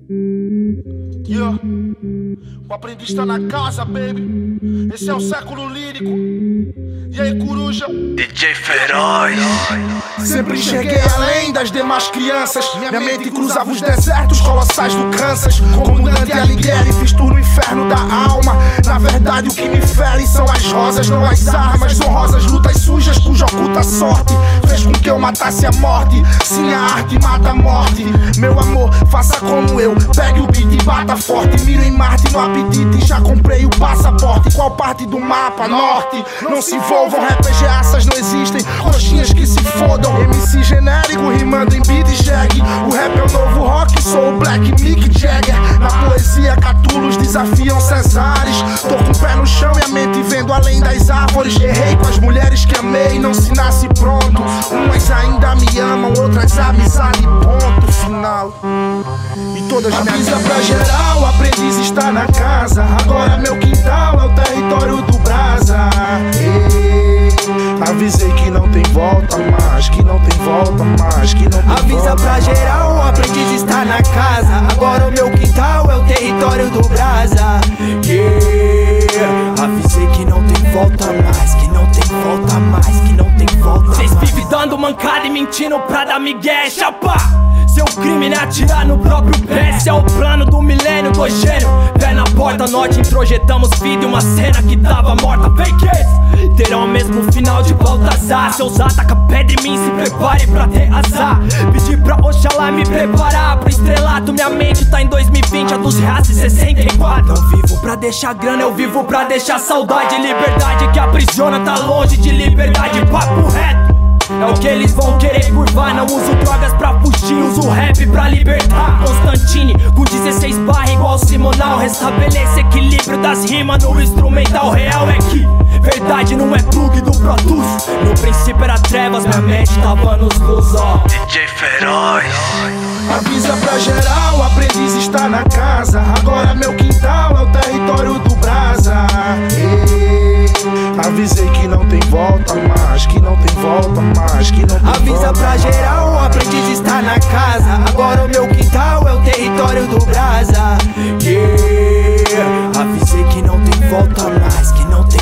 Yeah. O aprendiz tá na casa, baby. Esse é o século lírico. E aí, coruja? DJ Feroz. Sempre enxerguei além das demais crianças. Minha mente cruzava os desertos colossais do Kansas. Como Dante Alighieri, fiz tudo no inferno da alma. Na verdade, o que me fere são as rosas, não as armas. Honrosas lutas sujas cuja oculta sorte fez com que eu matasse a morte. Sim, a arte mata a morte. Meu amor, faça como eu. Pegue o beat e bata forte. Miro em Marte no apetite. Já comprei o passaporte. Qual parte do mapa? Norte. Não se envolvam, RPGaças não existem. Coxinhas que se fodam. MC genérico rimando em beat e jag. O rap é o novo rock, sou o Black Mick Jagger. Na poesia, Catulos desafiam Cesares. Tô com o pé no chão e a mente vendo além das árvores. Errei com as mulheres que amei, não se nasce pronto. Umas ainda me amam, outras amizade, ponto final. E todas avisa pra geral, o aprendiz está na casa. Agora meu quintal é o território do Brasa. Avisei que não tem volta mais, que não tem volta mais, que não tem avisa volta pra mais. geral, o aprendiz está na casa. Agora o meu quintal é o território do Brasa. Avisei que não tem volta mais, que não tem volta mais, que não tem volta mais. Cês vivem dando mancada e mentindo pra dar migué, chapa. Seu crime é atirar no próprio pé. Esse é o plano do milênio, do gênio. Pé na porta norte, introjetamos vida e uma cena que tava morta. Fakes terão o mesmo final de Baltazar. Seus ataca pedra em mim, se prepare pra ter azar. Pedi pra Oxalá me preparar pro estrelato. Minha mente tá em 2020, a dos reais e 64. Não vivo pra deixar grana, eu vivo pra deixar saudade. Liberdade que aprisiona, tá longe de liberdade. Papo reto, é o que eles vão querer curvar. Não uso drogas pra fugir, uso rap pra libertar. Constantine, com 16 barra igual Simonal. Restabelece equilíbrio das rimas no instrumental. Real é que verdade não é plug do Pro Tools. No princípio era trevas, minha mente tava nos luz, ó. DJ Feroz. Avisa pra geral, o aprendiz está na casa. Agora meu quintal é o território do Brasa. Avisei que não tem volta mais, que não tem volta mais, que não tem avisa volta pra mais. geral, o aprendiz está na casa. Agora o meu quintal é o território do Brasa. Avisei que não tem volta mais, que não tem